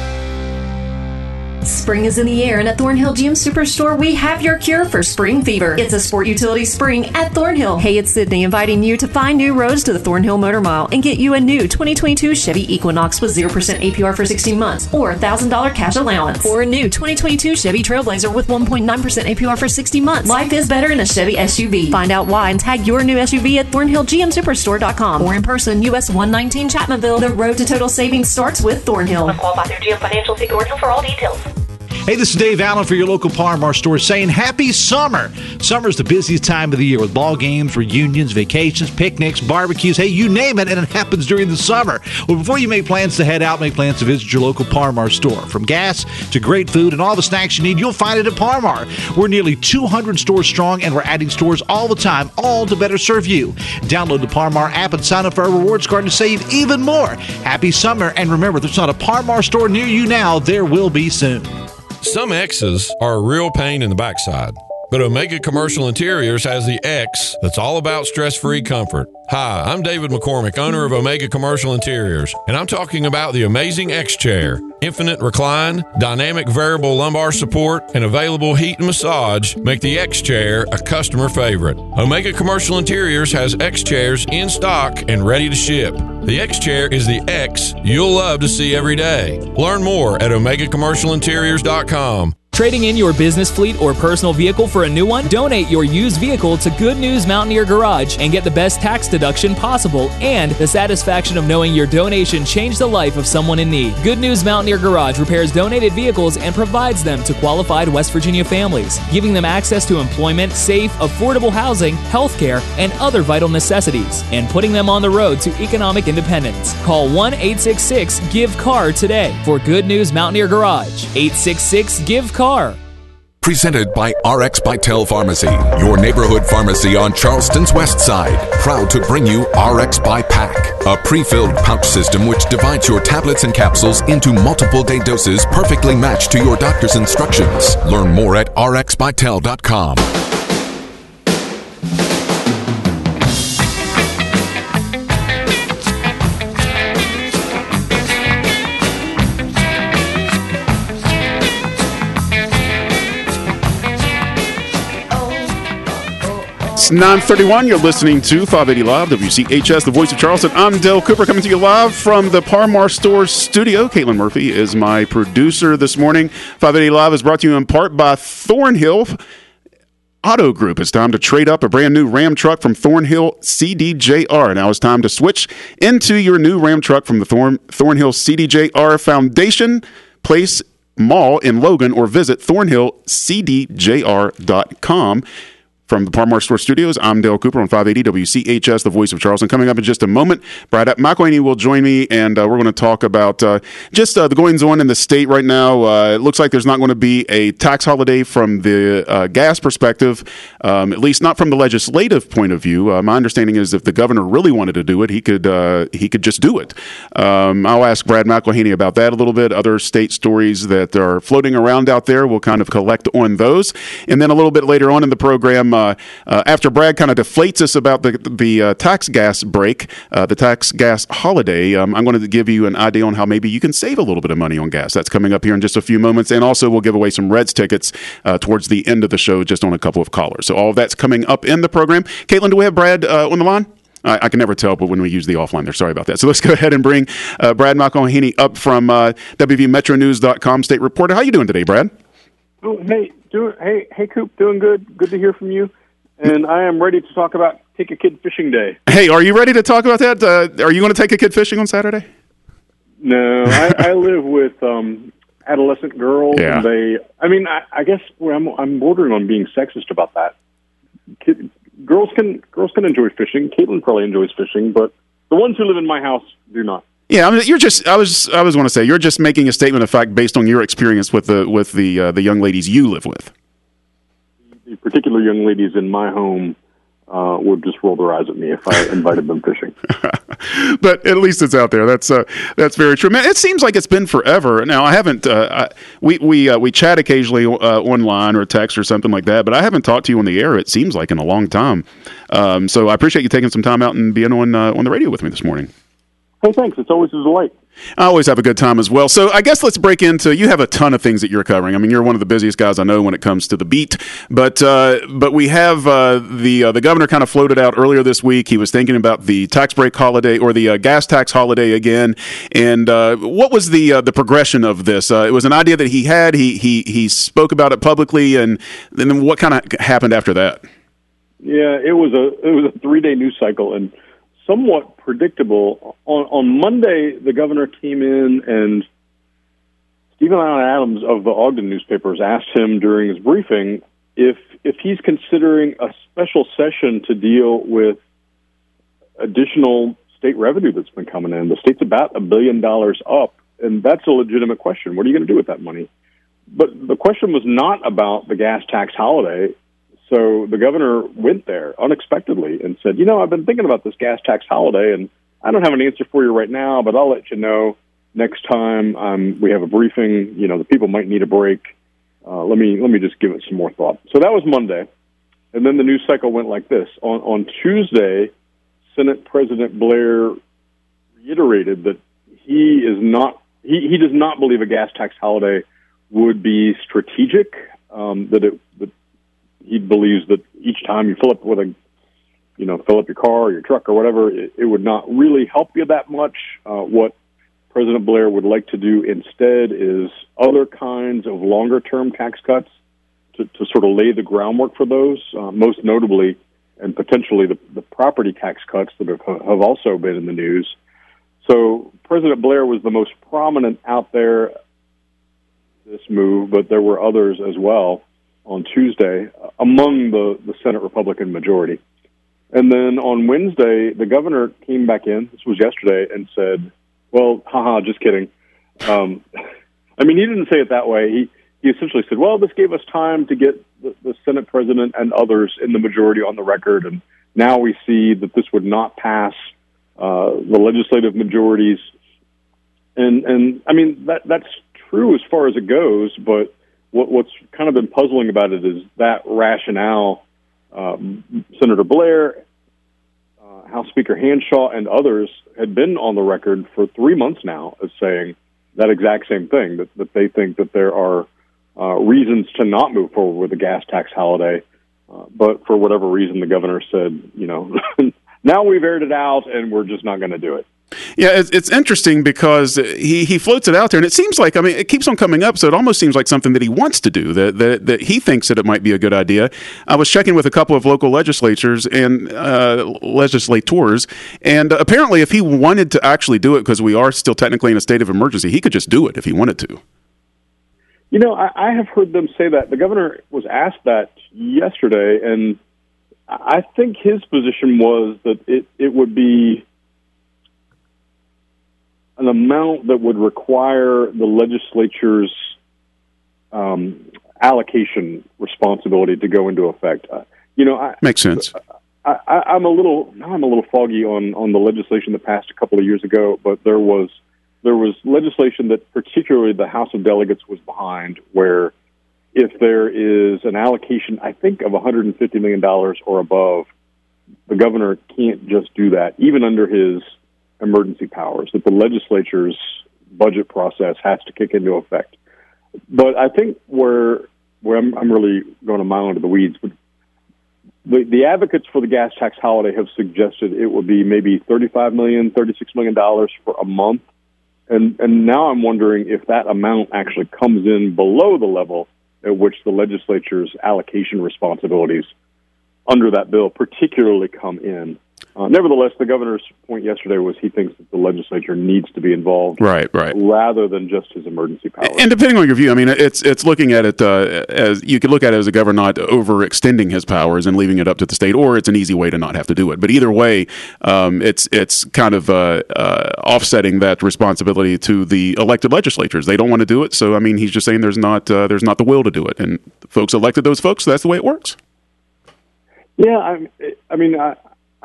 Spring is in the air, and at Thornhill G M Superstore, we have your cure for spring fever. It's a sport utility spring at Thornhill. Hey, it's Sydney inviting you to find new roads to the Thornhill Motor Mile and get you a new twenty twenty-two Chevy Equinox with zero percent A P R for sixteen months or one thousand dollars cash allowance. Or a new twenty twenty-two Chevy Trailblazer with one point nine percent A P R for sixty months. Life is better in a Chevy S U V. Find out why and tag your new S U V at thornhill g m superstore dot com or in person, U S one nineteen Chapmanville. The road to total savings starts with Thornhill.
Must qualify through G M Financial. See Thornhill for all details.
Hey, this is Dave Allen for your local Par Mar store saying happy summer. Summer's the busiest time of the year with ball games, reunions, vacations, picnics, barbecues, hey, you name it, and it happens during the summer. Well, before you make plans to head out, make plans to visit your local Par Mar store. From gas to great food and all the snacks you need, you'll find it at Par Mar. We're nearly two hundred stores strong, and we're adding stores all the time, all to better serve you. Download the Par Mar app and sign up for our rewards card to save even more. Happy summer, and remember, there's not a Par Mar store near you now. There will be soon.
Some X's are a real pain in the backside, but Omega Commercial Interiors has the X that's all about stress-free comfort. Hi, I'm David McCormick, owner of Omega Commercial Interiors, and I'm talking about the amazing X-Chair. Infinite recline, dynamic variable lumbar support, and available heat and massage make the X-Chair a customer favorite. Omega Commercial Interiors has X-Chairs in stock and ready to ship. The X-Chair is the X you'll love to see every day. Learn more at omega commercial interiors dot com.
Trading in your business fleet or personal vehicle for a new one? Donate your used vehicle to Good News Mountaineer Garage and get the best tax deduction possible and the satisfaction of knowing your donation changed the life of someone in need. Good News Mountaineer Garage repairs donated vehicles and provides them to qualified West Virginia families, giving them access to employment, safe, affordable housing, health care, and other vital necessities, and putting them on the road to economic independence. Call one eight six six, G I V E C A R today for Good News Mountaineer Garage. eight six six, G I V E C A R.
Presented by R X Bytel Pharmacy, your neighborhood pharmacy on Charleston's west side. Proud to bring you R X by Pack, a pre-filled pouch system which divides your tablets and capsules into multiple day doses perfectly matched to your doctor's instructions. Learn more at r x bytel dot com.
nine thirty-one. You're listening to five eighty Live, W C H S, the voice of Charleston. I'm Dale Cooper, coming to you live from the Par-Mar Store studio. Caitlin Murphy is my producer this morning. five eighty Live is brought to you in part by Thornhill Auto Group. It's time to trade up a brand new Ram truck from Thornhill C D J R. Now it's time to switch into your new Ram truck from the Thorn, Thornhill C D J R Foundation Place Mall in Logan, or visit thornhill c d j r dot com. From the Par-Mar Store Studios, I'm Dale Cooper on five eighty W C H S, the voice of Charleston. Coming up in just a moment, Brad McElhaney will join me, and uh, we're going to talk about uh, just uh, the goings-on in the state right now. Uh, it looks like there's not going to be a tax holiday from the uh, gas perspective, um, at least not from the legislative point of view. Uh, my understanding is if the governor really wanted to do it, he could uh, he could just do it. Um, I'll ask Brad McElhaney about that a little bit. Other state stories that are floating around out there, we'll kind of collect on those. And then a little bit later on in the program, Uh, uh, after Brad kind of deflates us about the the uh, tax gas break, uh, the tax gas holiday, um, I'm going to give you an idea on how maybe you can save a little bit of money on gas. That's coming up here in just a few moments. And also we'll give away some Reds tickets uh, towards the end of the show, just on a couple of callers. So all of that's coming up in the program. Caitlin, do we have Brad uh, on the line? I, I can never tell, but when we use the offline there, sorry about that. So let's go ahead and bring uh, Brad McElhaney up from uh, W V Metro News dot com state reporter. How you doing today, Brad?
Oh, hey, doing, hey, hey, Coop, doing good. Good to hear from you. And I am ready to talk about Take a Kid Fishing Day.
Hey, are you ready to talk about that? Uh, are you going to take a kid fishing on Saturday?
No, I, I live with um, adolescent girls,
yeah.
and they. I mean, I, I guess I'm I'm bordering on being sexist about that. Kid, girls can girls can enjoy fishing. Caitlin probably enjoys fishing, but the ones who live in my house do not.
Yeah, I mean, you're just. I was. I was going to say you're just making a statement of fact based on your experience with the with the uh, the young ladies you live with.
The particular young ladies in my home uh, would just roll their eyes at me if I invited them fishing.
But at least it's out there. That's uh, that's very true. Man, it seems like it's been forever. Now, I haven't. Uh, I, we we uh, we chat occasionally uh, online or text or something like that, but I haven't talked to you on the air. It seems like in a long time. Um, so I appreciate you taking some time out and being on uh, on the radio with me this morning.
Hey, thanks. It's always a delight.
I always have a good time as well. So I guess let's break into, you have a ton of things that you're covering. I mean, you're one of the busiest guys I know when it comes to the beat. But uh, but we have uh, the uh, the governor kind of floated out earlier this week. He was thinking about the tax break holiday or the uh, gas tax holiday again. And uh, what was the uh, the progression of this? Uh, it was an idea that he had. He he he spoke about it publicly, and then what kind of happened after that?
Yeah, it was a it was a three day news cycle and somewhat predictable. On on Monday, the governor came in, and Stephen Allen Adams of the Ogden newspapers asked him during his briefing if if he's considering a special session to deal with additional state revenue that's been coming in. The state's about a billion dollars up, and that's a legitimate question. What are you going to do with that money? But the question was not about the gas tax holiday. So the governor went there unexpectedly and said, you know, I've been thinking about this gas tax holiday, and I don't have an answer for you right now, but I'll let you know next time um, we have a briefing. You know, the people might need a break. Uh, let me let me just give it some more thought. So that was Monday. And then the news cycle went like this. On, on Tuesday, Senate President Blair reiterated that he is not he, he does not believe a gas tax holiday would be strategic, um, that it that he believes that each time you fill up with a, you know, fill up your car or your truck or whatever, it, it would not really help you that much. Uh, what President Blair would like to do instead is other kinds of longer-term tax cuts to, to sort of lay the groundwork for those, uh, most notably and potentially the, the property tax cuts that have, have also been in the news. So President Blair was the most prominent out there, this move, but there were others as well on Tuesday among the, the Senate Republican majority. And then on Wednesday, the governor came back in, this was yesterday, and said, well, haha, just kidding. Um, I mean, he didn't say it that way. He, he essentially said, well, this gave us time to get the, the Senate president and others in the majority on the record, and now we see that this would not pass uh, the legislative majorities. And, and I mean, that that's true as far as it goes, but what, what's kind of been puzzling about it is that rationale. Um, Senator Blair, uh, House Speaker Hanshaw, and others had been on the record for three months now as saying that exact same thing, that, that they think that there are uh, reasons to not move forward with the gas tax holiday. Uh, but for whatever reason, the governor said, you know, now we've aired it out and we're just not going to do it.
Yeah, it's, it's interesting because he, he floats it out there, and it seems like, I mean, it keeps on coming up, so it almost seems like something that he wants to do, that that, that he thinks that it might be a good idea. I was checking with a couple of local legislatures and uh, legislators, and apparently if he wanted to actually do it, because we are still technically in a state of emergency, he could just do it if he wanted to.
You know, I, I have heard them say that. The governor was asked that yesterday, and I think his position was that it, it would be an amount that would require the legislature's um, allocation responsibility to go into effect. Uh, you know, I,
makes sense.
I, I, I'm a little now. I'm a little foggy on, on the legislation that passed a couple of years ago, but there was there was legislation that particularly the House of Delegates was behind, where if there is an allocation, I think of one hundred fifty million dollars or above, the governor can't just do that, even under his emergency powers, that the legislature's budget process has to kick into effect. But I think where where I'm, I'm really going a mile into the weeds, but the, the advocates for the gas tax holiday have suggested it would be maybe thirty-five million dollars, thirty-six million dollars for a month. And, and now I'm wondering if that amount actually comes in below the level at which the legislature's allocation responsibilities under that bill particularly come in. Uh, nevertheless, the governor's point yesterday was he thinks that the legislature needs to be involved,
right, right,
rather than just his emergency powers.
And depending on your view, I mean, it's it's looking at it uh, as you could look at it as a governor not overextending his powers and leaving it up to the state, or it's an easy way to not have to do it. But either way, um, it's it's kind of uh, uh, offsetting that responsibility to the elected legislatures. They don't want to do it, so I mean, he's just saying there's not uh, there's not the will to do it, and folks elected those folks. So that's the way it works.
Yeah, I, I mean, I.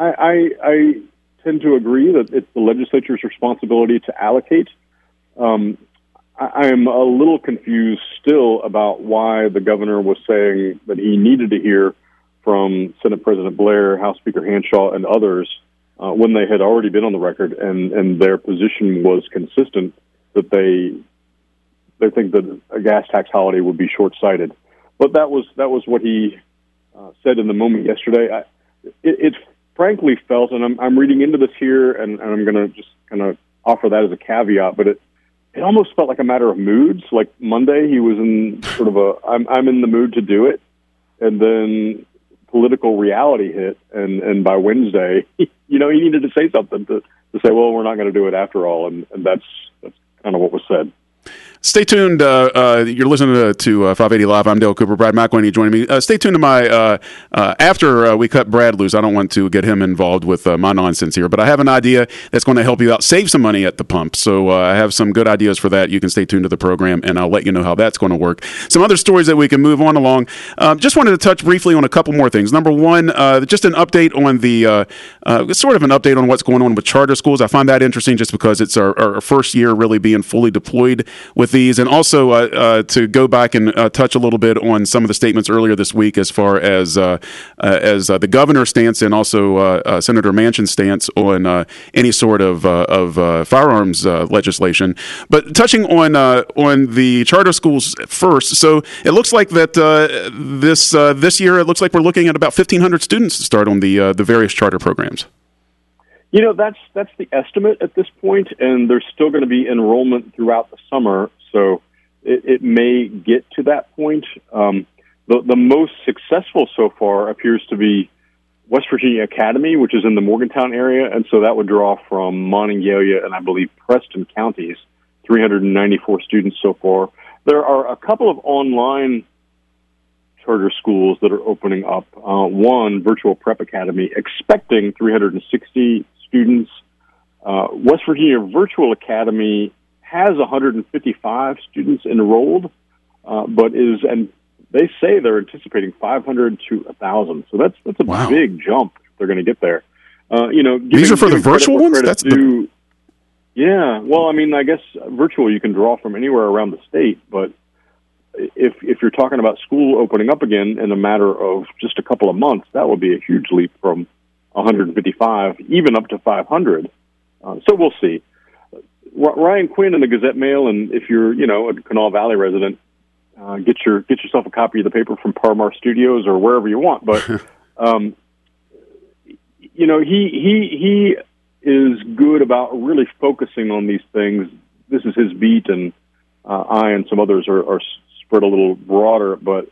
I, I tend to agree that it's the legislature's responsibility to allocate. Um, I, I am a little confused still about why the governor was saying that he needed to hear from Senate President Blair, House Speaker Hanshaw, and others uh, when they had already been on the record, and, and their position was consistent that they they think that a gas tax holiday would be short-sighted. But that was that was what he uh, said in the moment yesterday. I, it, it frankly felt, and I'm, I'm reading into this here, and, and I'm going to just kind of offer that as a caveat, but it it almost felt like a matter of moods. Like Monday, he was in sort of a, I'm, I'm in the mood to do it, and then political reality hit, and, and by Wednesday, you know, he needed to say something to, to say, well, we're not going to do it after all, and, and that's, that's kind of what was said.
Stay tuned. Uh, uh, you're listening to, to uh, five eighty Live. I'm Dale Cooper. Brad McElhaney joining me. Uh, stay tuned to my, uh, uh, after uh, we cut Brad loose, I don't want to get him involved with uh, my nonsense here, but I have an idea that's going to help you out, save some money at the pump. So uh, I have some good ideas for that. You can stay tuned to the program, and I'll let you know how that's going to work. Some other stories that we can move on along. Um, just wanted to touch briefly on a couple more things. Number one, uh, just an update on the, uh, uh, sort of an update on what's going on with charter schools. I find that interesting just because it's our, our first year really being fully deployed with these, and also uh, uh, to go back and uh, touch a little bit on some of the statements earlier this week as far as uh, uh, as uh, the governor's stance and also uh, uh, Senator Manchin's stance on uh, any sort of uh, of uh, firearms uh, legislation. But touching on uh, on the charter schools first, so it looks like that uh, this uh, this year it looks like we're looking at about fifteen hundred students to start on the uh, the various charter programs.
You know, that's that's the estimate at this point, and there's still going to be enrollment throughout the summer, so it, it may get to that point. Um, the, the most successful so far appears to be West Virginia Academy, which is in the Morgantown area, and so that would draw from Monongalia and I believe Preston counties, three hundred ninety-four students so far. There are a couple of online charter schools that are opening up. Uh, one, Virtual Prep Academy, expecting three hundred sixty students. Uh, West Virginia Virtual Academy has one hundred fifty-five students enrolled, uh, but is, and they say they're anticipating five hundred to one thousand. So that's that's a wow. big jump if they're going to get there. Uh, you know, giving,
these are for the virtual ones. That's
due,
the...
yeah. Well, I mean, I guess virtual you can draw from anywhere around the state, but if if you're talking about school opening up again in a matter of just a couple of months, that would be a huge leap from one hundred fifty-five, even up to five hundred. Uh, so we'll see. Ryan Quinn in the Gazette Mail, and if you're, you know, a Kanawha Valley resident, uh, get your get yourself a copy of the paper from Parmar Studios or wherever you want. But um, you know, he he he is good about really focusing on these things. This is his beat, and uh, I and some others are, are spread a little broader. But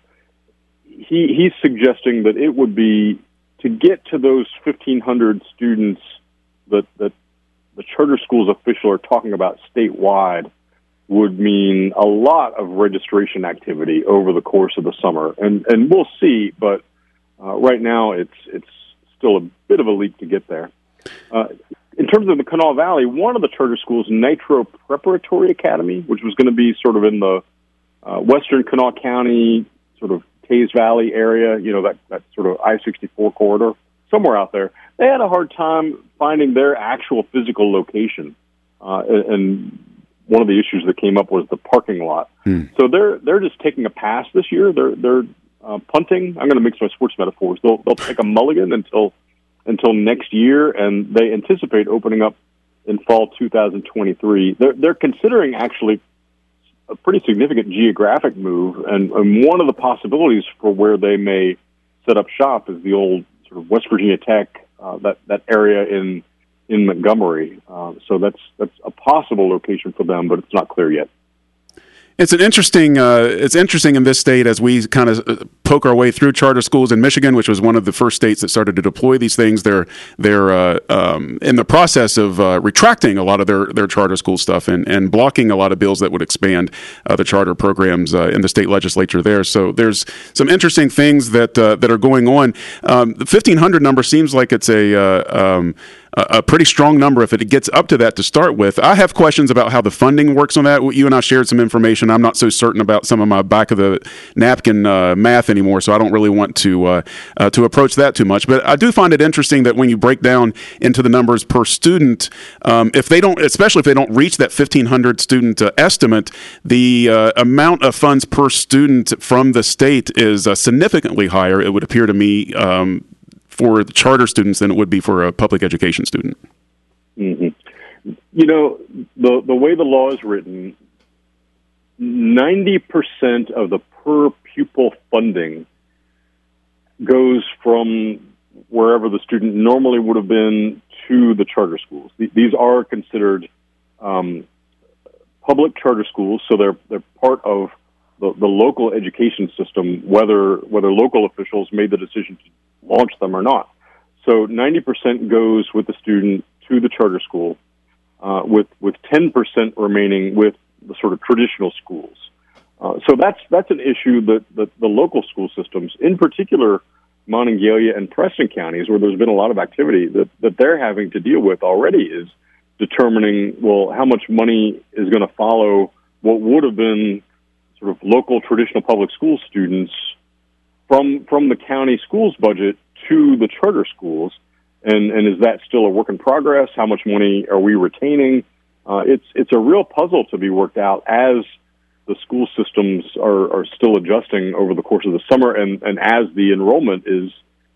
he he's suggesting that it would be to get to those fifteen hundred students that that the charter schools official are talking about statewide would mean a lot of registration activity over the course of the summer, and and we'll see. But uh, right now, it's it's still a bit of a leap to get there. Uh, in terms of the Kanawha Valley, one of the charter schools, Nitro Preparatory Academy, which was going to be sort of in the uh, western Kanawha County, sort of Tays Valley area, you know, that, that sort of I sixty-four corridor, somewhere out there, they had a hard time finding their actual physical location. Uh, and one of the issues that came up was the parking lot. Hmm. So they're they're just taking a pass this year. They're they're uh, punting. I'm going to mix my sports metaphors. They'll they'll take a mulligan until until next year, and they anticipate opening up in fall two thousand twenty-three. They're they're considering actually a pretty significant geographic move, and, and one of the possibilities for where they may set up shop is the old sort of West Virginia Tech, uh, that that area in in Montgomery. Uh, so that's that's a possible location for them, but it's not clear yet.
It's an interesting. Uh, it's interesting in this state as we kind of poke our way through charter schools in Michigan, which was one of the first states that started to deploy these things. They're they're uh, um, in the process of uh, retracting a lot of their, their charter school stuff and, and blocking a lot of bills that would expand uh, the charter programs uh, in the state legislature there. So there's some interesting things that uh, that are going on. Um, the fifteen hundred number seems like it's a uh, um, a pretty strong number if it gets up to that to start with. I have questions about how the funding works on that. You and I shared some information. I'm not so certain about some of my back of the napkin uh, math anymore, so I don't really want to uh, uh, to approach that too much. But I do find it interesting that when you break down into the numbers per student, um, if they don't, especially if they don't reach that fifteen hundred student uh, estimate, the uh, amount of funds per student from the state is uh, significantly higher, it would appear to me, um, for the charter students than it would be for a public education student.
Mm-hmm. You know, the the way the law is written, ninety percent of the per pupil funding goes from wherever the student normally would have been to the charter schools. These are considered um, public charter schools, so they're they're part of the, the local education system, whether whether local officials made the decision to launch them or not. So ninety percent goes with the student to the charter school, uh, with with ten percent remaining with the sort of traditional schools. Uh, so that's that's an issue that, that the local school systems, in particular Monongalia and Preston counties, where there's been a lot of activity, that, that they're having to deal with already, is determining, well, how much money is going to follow what would have been sort of local traditional public school students from from the county schools budget to the charter schools, and, and is that still a work in progress? How much money are we retaining? Uh, it's it's a real puzzle to be worked out as the school systems are, are still adjusting over the course of the summer, and, and as the enrollment is,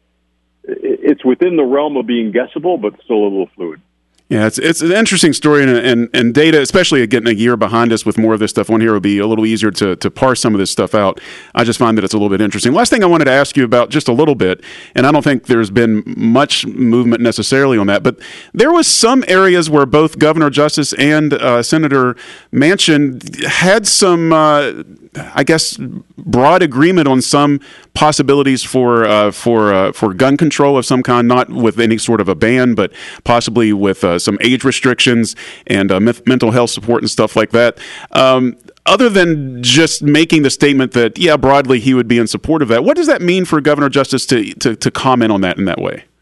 it's within the realm of being guessable, but still a little fluid.
Yeah, it's it's an interesting story, and, and and data, especially getting a year behind us with more of this stuff on here, would be a little easier to to parse some of this stuff out. I just find that it's a little bit interesting. Last thing I wanted to ask you about just a little bit, and I don't think there's been much movement necessarily on that, but there was some areas where both Governor Justice and uh, Senator Manchin had some, uh, I guess, broad agreement on some possibilities for uh, for uh, for gun control of some kind, not with any sort of a ban, but possibly with uh, some age restrictions and uh, mental health support and stuff like that. Um, other than just making the statement that, yeah, broadly he would be in support of that, what does that mean for Governor Justice to, to, to comment on that in that way?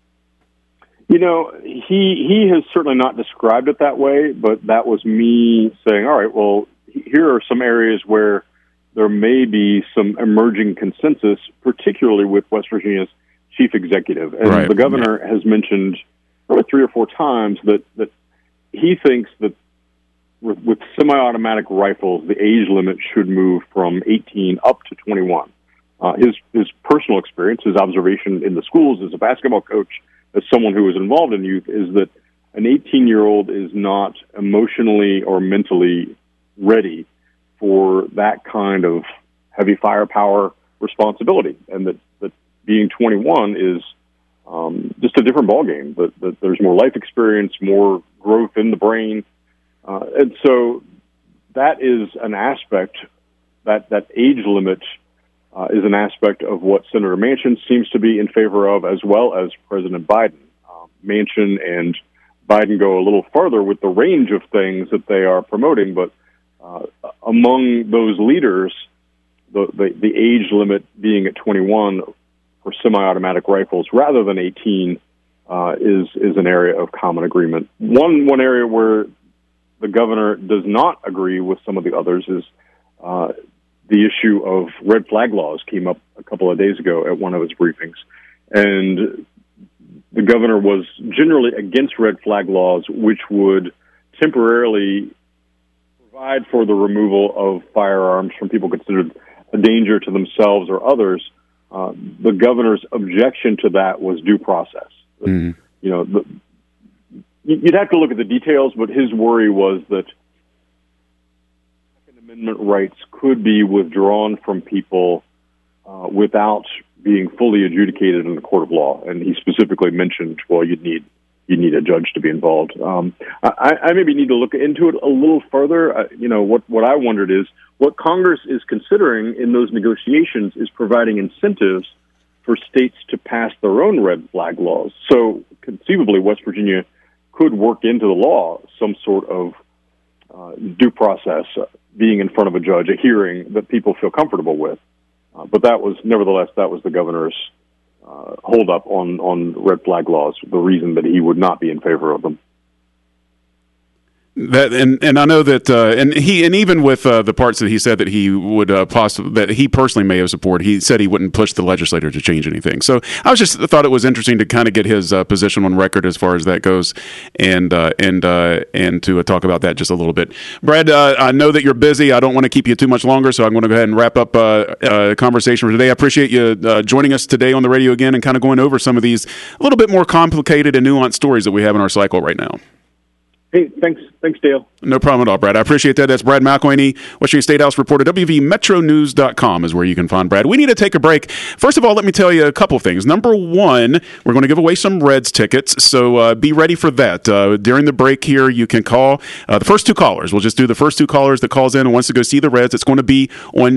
You know, he he has certainly not described it that way, but that was me saying, all right, well, here are some areas where there may be some emerging consensus, particularly with West Virginia's chief executive. And right. the governor yeah. has mentioned probably three or four times that, that he thinks that with, with semi-automatic rifles, the age limit should move from eighteen up to twenty-one. Uh, his his personal experience, his observation in the schools as a basketball coach, as someone who was involved in youth, is that an eighteen-year-old is not emotionally or mentally ready for that kind of heavy firepower responsibility, and that, that being twenty-one is um, just a different ballgame. That, that there's more life experience, more growth in the brain, uh, and so that is an aspect. That that age limit uh, is an aspect of what Senator Manchin seems to be in favor of, as well as President Biden. Uh, Manchin and Biden go a little further with the range of things that they are promoting, but uh, among those leaders, the, the the age limit being at twenty-one for semi-automatic rifles rather than eighteen uh, is is an area of common agreement. One one area where the governor does not agree with some of the others is uh, the issue of red flag laws came up a couple of days ago at one of his briefings. And the governor was generally against red flag laws, which would temporarily provide for the removal of firearms from people considered a danger to themselves or others. Uh, the governor's objection to that was due process. Mm-hmm. You know, the, you'd have to look at the details, but his worry was that Second Amendment rights could be withdrawn from people uh, without being fully adjudicated in the court of law. And he specifically mentioned, well, you'd need you need a judge to be involved. Um, I, I maybe need to look into it a little further. Uh, you know, what, what I wondered is what Congress is considering in those negotiations is providing incentives for states to pass their own red flag laws. So conceivably, West Virginia could work into the law some sort of uh, due process, uh, being in front of a judge, a hearing that people feel comfortable with. Uh, but that was, nevertheless, that was the governor's uh, hold up on, on red flag laws, the reason that he would not be in favor of them.
That and, and I know that uh, and he and even with uh, the parts that he said that he would uh, possibly that he personally may have supported, he said he wouldn't push the legislature to change anything. So I was just thought it was interesting to kind of get his uh, position on record as far as that goes, and uh, and uh, and to uh, talk about that just a little bit. Brad, uh, I know that you're busy. I don't want to keep you too much longer, so I'm going to go ahead and wrap up uh, uh, conversation for today. I appreciate you uh, joining us today on the radio again and kind of going over some of these a little bit more complicated and nuanced stories that we have in our cycle right now.
Hey, thanks, thanks, Dale.
No problem at all, Brad. I appreciate that. That's Brad McElhaney, West Virginia State House reporter. W V Metro News dot com is where you can find Brad. We need to take a break. First of all, let me tell you a couple of things. Number one, we're going to give away some Reds tickets, so uh, be ready for that. Uh, during the break here, you can call uh, the first two callers. We'll just do the first two callers that calls in and wants to go see the Reds. It's going to be on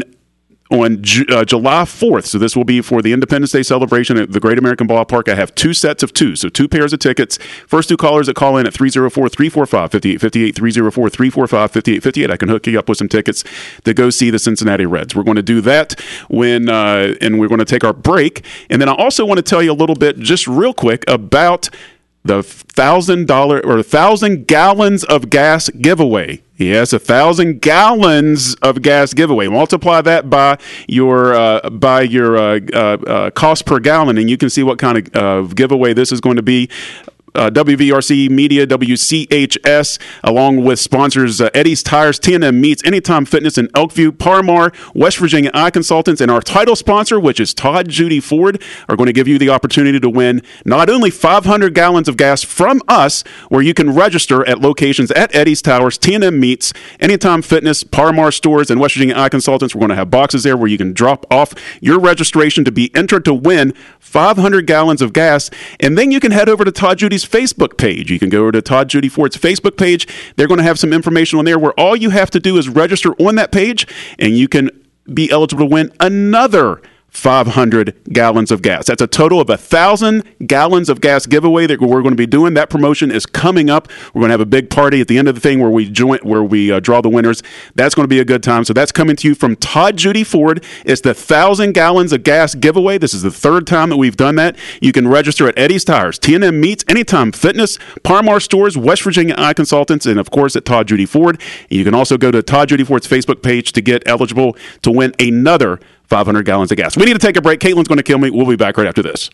on Ju- uh, July fourth. So this will be for the Independence Day celebration at the Great American Ballpark. I have two sets of two, so two pairs of tickets. First two callers that call in at three oh four, three four five, five eight five eight, three oh four, three four five, five eight five eight. I can hook you up with some tickets to go see the Cincinnati Reds. We're going to do that when, uh, and we're going to take our break. And then I also want to tell you a little bit, just real quick, about the thousand dollar or thousand gallons of gas giveaway. Yes, a thousand gallons of gas giveaway. Multiply that by your uh, by your uh, uh, uh, cost per gallon, and you can see what kind of uh, giveaway this is going to be. Uh, W V R C Media, W C H S, along with sponsors uh, Eddie's Tires, T and M Meats, Anytime Fitness in Elkview, Parmar, West Virginia Eye Consultants, and our title sponsor, which is Todd Judy Ford, are going to give you the opportunity to win not only five hundred gallons of gas from us, where you can register at locations at Eddie's Towers, T and M Meats, Anytime Fitness, Parmar Stores, and West Virginia Eye Consultants. We're going to have boxes there where you can drop off your registration to be entered to win five hundred gallons of gas, and then you can head over to Todd Judy's Facebook page. You can go over to Todd Judy Ford's Facebook page. They're going to have some information on there where all you have to do is register on that page, and you can be eligible to win another five hundred gallons of gas. That's a total of one thousand gallons of gas giveaway that we're going to be doing. That promotion is coming up. We're going to have a big party at the end of the thing where we join, where we uh, draw the winners. That's going to be a good time. So that's coming to you from Todd Judy Ford. It's the one thousand gallons of gas giveaway. This is the third time that we've done that. You can register at Eddie's Tires, T and M Meats, Anytime Fitness, Parmar Stores, West Virginia Eye Consultants, and of course at Todd Judy Ford. You can also go to Todd Judy Ford's Facebook page to get eligible to win another five hundred gallons of gas. We need to take a break. Caitlin's going to kill me. We'll be back right after this.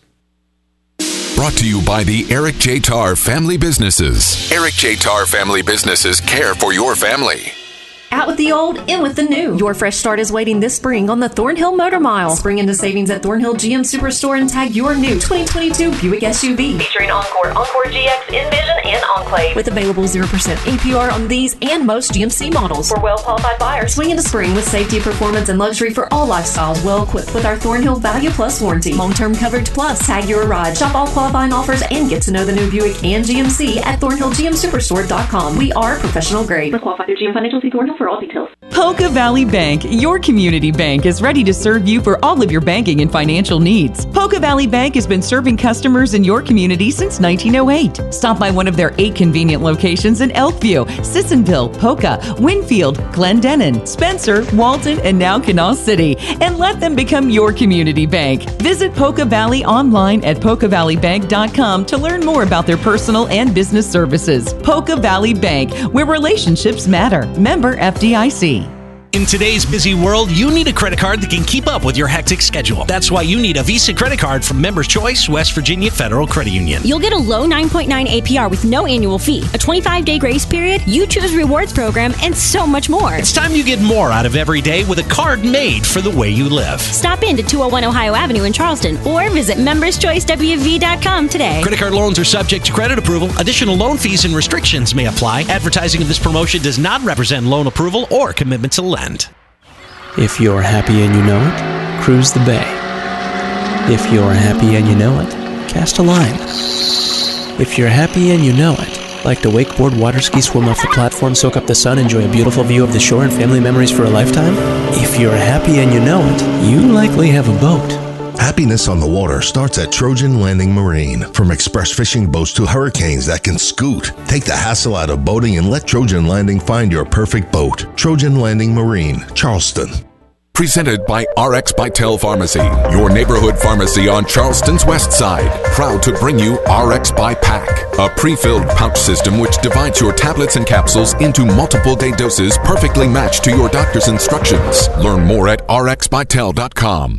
Brought to you by the Eric J. Tarr Family Businesses. Eric J. Tarr Family Businesses care for your family.
Out with the old, in with the new. Your fresh start is waiting this spring on the Thornhill Motor Mile. Spring into savings at Thornhill G M Superstore and tag your new twenty twenty-two Buick S U V.
Featuring Encore, Encore G X, Envision, and Enclave.
With available zero percent A P R on these and most G M C models.
For well-qualified buyers.
Swing into spring with safety, performance, and luxury for all lifestyles, well equipped with our Thornhill Value Plus warranty. Long-term coverage plus. Tag your ride. Shop all qualifying offers and get to know the new Buick and G M C at Thornhill G M Superstore dot com. We are professional grade.
For qualified through G M Financial, see Thornhill for all details.
Poca Valley Bank, your community bank, is ready to serve you for all of your banking and financial needs. Poca Valley Bank has been serving customers in your community since nineteen oh eight. Stop by one of their eight convenient locations in Elkview, Sissonville, Poca, Winfield, Glendenning, Spencer, Walton, and now Canal City, and let them become your community bank. Visit Poca Valley online at poca valley bank dot com to learn more about their personal and business services. Poca Valley Bank, where relationships matter. Member F D I C.
In today's busy world, you need a credit card that can keep up with your hectic schedule. That's why you need a Visa credit card from Members Choice West Virginia Federal Credit Union.
You'll get a low nine point nine A P R with no annual fee, a twenty-five day grace period, you choose rewards program, and so much more.
It's time you get more out of every day with a card made for the way you live.
Stop in to two oh one Ohio Avenue in Charleston or visit members choice w v dot com today.
Credit card loans are subject to credit approval. Additional loan fees and restrictions may apply. Advertising of this promotion does not represent loan approval or commitment to lend.
If you're happy and you know it, cruise the bay. If you're happy and you know it, cast a line. If you're happy and you know it, like to wakeboard, water ski, swim off the platform, soak up the sun, enjoy a beautiful view of the shore and family memories for a lifetime? If you're happy and you know it, you likely have a boat.
Happiness on the water starts at Trojan Landing Marine. From express fishing boats to hurricanes that can scoot, take the hassle out of boating and let Trojan Landing find your perfect boat. Trojan Landing Marine, Charleston.
Presented by R X Bytel Pharmacy, your neighborhood pharmacy on Charleston's west side. Proud to bring you R X by Pack, a pre-filled pouch system which divides your tablets and capsules into multiple day doses perfectly matched to your doctor's instructions. Learn more at r x bytel dot com.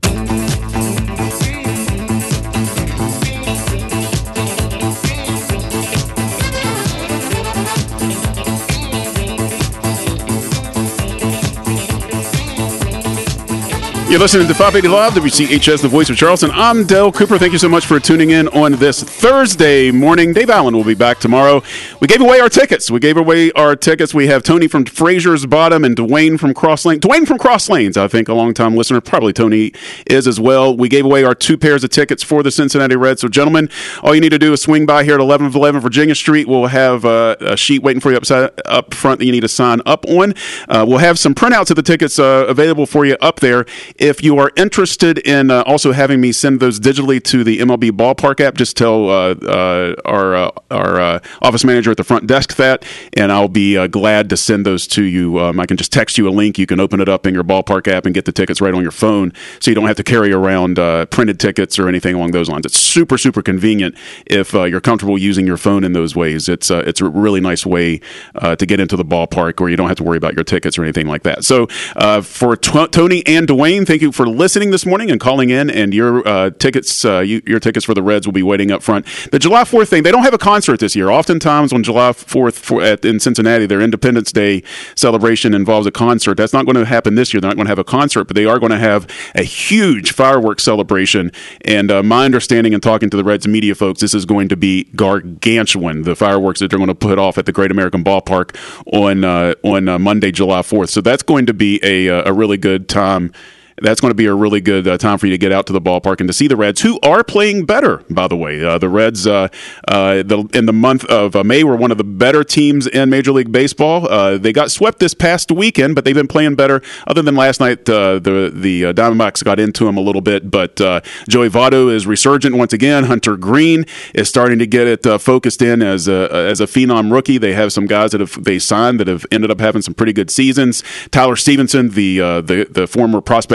You're listening to five eighty Live, W C H S, the voice of Charleston. I'm Dale Cooper. Thank you so much for tuning in on this Thursday morning. Dave Allen will be back tomorrow. We gave away our tickets. We gave away our tickets. We have Tony from Fraser's Bottom and Dwayne from Cross Lanes. Dwayne from Cross Lanes, I think, a long-time listener. Probably Tony is as well. We gave away our two pairs of tickets for the Cincinnati Reds. So, gentlemen, all you need to do is swing by here at eleven eleven Virginia Street. We'll have uh, a sheet waiting for you upside, up front that you need to sign up on. Uh, we'll have some printouts of the tickets uh, available for you up there. If you are interested in uh, also having me send those digitally to the M L B Ballpark app, just tell uh, uh, our uh, our uh, office manager at the front desk that, and I'll be uh, glad to send those to you. Um, I can just text you a link. You can open it up in your Ballpark app and get the tickets right on your phone, so you don't have to carry around uh, printed tickets or anything along those lines. It's super, super convenient if uh, you're comfortable using your phone in those ways. It's uh, it's a really nice way uh, to get into the ballpark where you don't have to worry about your tickets or anything like that. So uh, for t- Tony and Dwayne, thank you for listening this morning and calling in, and your uh, tickets uh, you, your tickets for the Reds will be waiting up front. The July fourth thing, they don't have a concert this year. Oftentimes on July fourth for, at, in Cincinnati, their Independence Day celebration involves a concert. That's not going to happen this year. They're not going to have a concert, but they are going to have a huge fireworks celebration, and uh, my understanding in talking to the Reds media folks, this is going to be gargantuan, the fireworks that they're going to put off at the Great American Ballpark on, uh, on uh, Monday, July fourth. So that's going to be a, a really good time. That's going to be a really good uh, time for you to get out to the ballpark and to see the Reds, who are playing better, by the way. Uh, the Reds, uh, uh, the, in the month of uh, May, were one of the better teams in Major League Baseball. Uh, they got swept this past weekend, but they've been playing better. Other than last night, uh, the the uh, Diamondbacks got into them a little bit, but uh, Joey Votto is resurgent once again. Hunter Green is starting to get it uh, focused in as a as a phenom rookie. They have some guys that have they signed that have ended up having some pretty good seasons. Tyler Stevenson, the uh, the the former prospect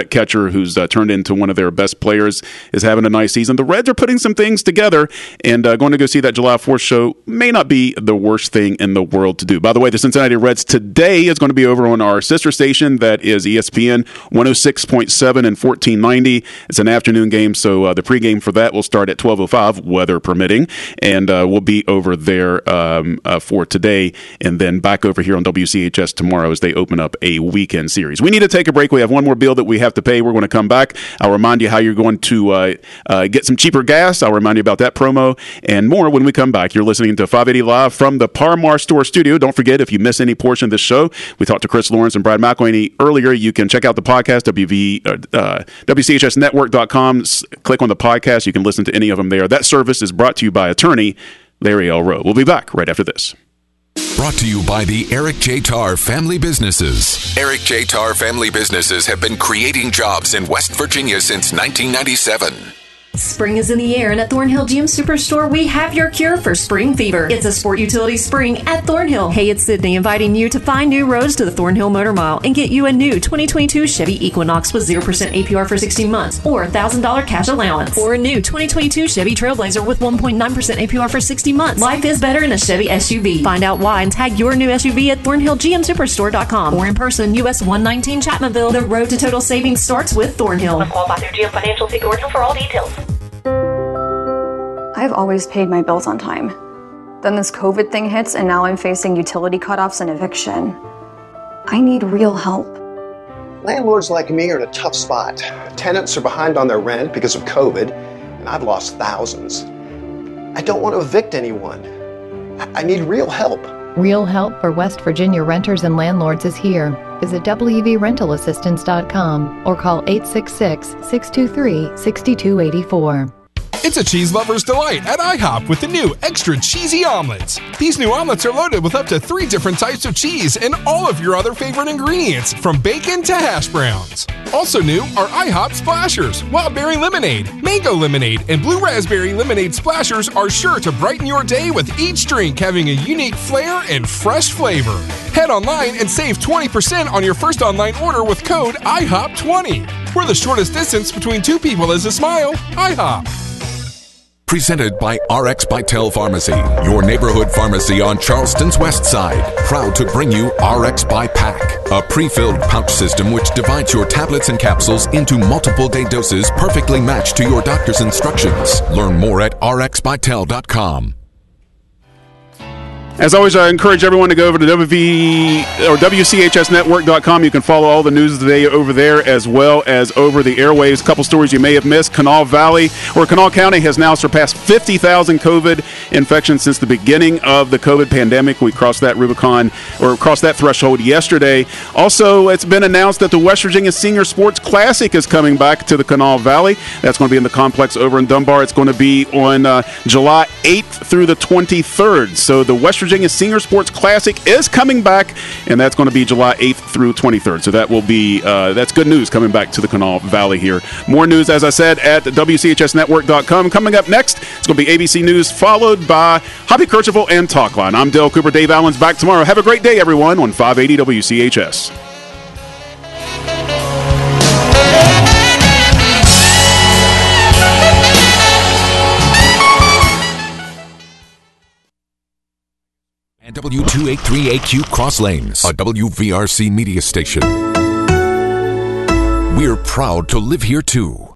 catcher who's uh, turned into one of their best players, is having a nice season. The Reds are putting some things together, and uh, going to go see that July fourth show may not be the worst thing in the world to do. By the way, the Cincinnati Reds today is going to be over on our sister station, that is E S P N one oh six point seven and fourteen ninety. It's an afternoon game, so uh, the pregame for that will start at twelve oh five, weather permitting, and uh, we'll be over there um, uh, for today, and then back over here on W C H S tomorrow as they open up a weekend series. We need to take a break. We have one more bill that we have to pay. We're going to come back. I'll remind you how you're going to uh, uh, get some cheaper gas. I'll remind you about that promo and more when we come back. You're listening to five eighty Live from the Par Mar Store studio. Don't forget, if you miss any portion of this show, we talked to Chris Lawrence and Brad McElhaney earlier. You can check out the podcast, W V, uh, uh, W C H S network dot com. Click on the podcast. You can listen to any of them there. That service is brought to you by attorney Larry L. Rowe. We'll be back right after this.
Brought to you by the Eric J. Tarr Family Businesses. Eric J. Tarr Family Businesses have been creating jobs in West Virginia since nineteen ninety-seven.
Spring is in the air, and at Thornhill G M Superstore, we have your cure for spring fever. It's a sport utility spring at Thornhill. Hey, it's Sydney inviting you to find new roads to the Thornhill Motor Mile and get you a new twenty twenty-two Chevy Equinox with zero percent A P R for sixteen months or one thousand dollars cash allowance. Or a new twenty twenty-two Chevy Trailblazer with one point nine percent A P R for sixty months. Life is better in a Chevy S U V. Find out why and tag your new S U V at thornhill g m superstore dot com or in person, U S one nineteen Chapmanville. The road to total savings starts with Thornhill.
Qualify through G M Financial. See Thornhill for all details.
I've always paid my bills on time. Then this COVID thing hits, and now I'm facing utility cutoffs and eviction. I need real help.
Landlords like me are in a tough spot. Tenants are behind on their rent because of COVID, and I've lost thousands. I don't want to evict anyone. I need real help.
Real help for West Virginia renters and landlords is here. Visit w v rental assistance dot com or call eight six six, six two three, six two eight four.
It's a cheese lover's delight at IHOP with the new extra cheesy omelets. These new omelets are loaded with up to three different types of cheese and all of your other favorite ingredients, from bacon to hash browns. Also new are IHOP Splashers, Wild Berry Lemonade, Mango Lemonade, and Blue Raspberry Lemonade Splashers are sure to brighten your day with each drink having a unique flair and fresh flavor. Head online and save twenty percent on your first online order with code I hop twenty. Where the shortest distance between two people is a smile, IHOP.
Presented by R X Bytel Pharmacy, your neighborhood pharmacy on Charleston's west side. Proud to bring you R X by Pack, a pre-filled pouch system which divides your tablets and capsules into multiple day doses perfectly matched to your doctor's instructions. Learn more at r x bytel dot com.
As always, I encourage everyone to go over to W V or W C H S network dot com. You can follow all the news of the day over there as well as over the airwaves. A couple stories you may have missed. Kanawha Valley or Kanawha County has now surpassed fifty thousand COVID infections since the beginning of the COVID pandemic. We crossed that Rubicon or crossed that threshold yesterday. Also, it's been announced that the West Virginia Senior Sports Classic is coming back to the Kanawha Valley. That's going to be in the complex over in Dunbar. It's going to be on uh, July eighth through the twenty-third. So the West Virginia Senior Sports Classic is coming back, and that's going to be July eighth through twenty-third. So that will be uh, that's good news coming back to the Kanawha Valley here. More news, as I said, at W C H S network dot com. Coming up next, it's going to be A B C News, followed by Hobby Kercheval and Talkline. I'm Dale Cooper. Dave Allen's back tomorrow. Have a great day, everyone, on five eighty W C H S.
And W two eighty-three A Q Cross Lanes, a W V R C media station. We're proud to live here too.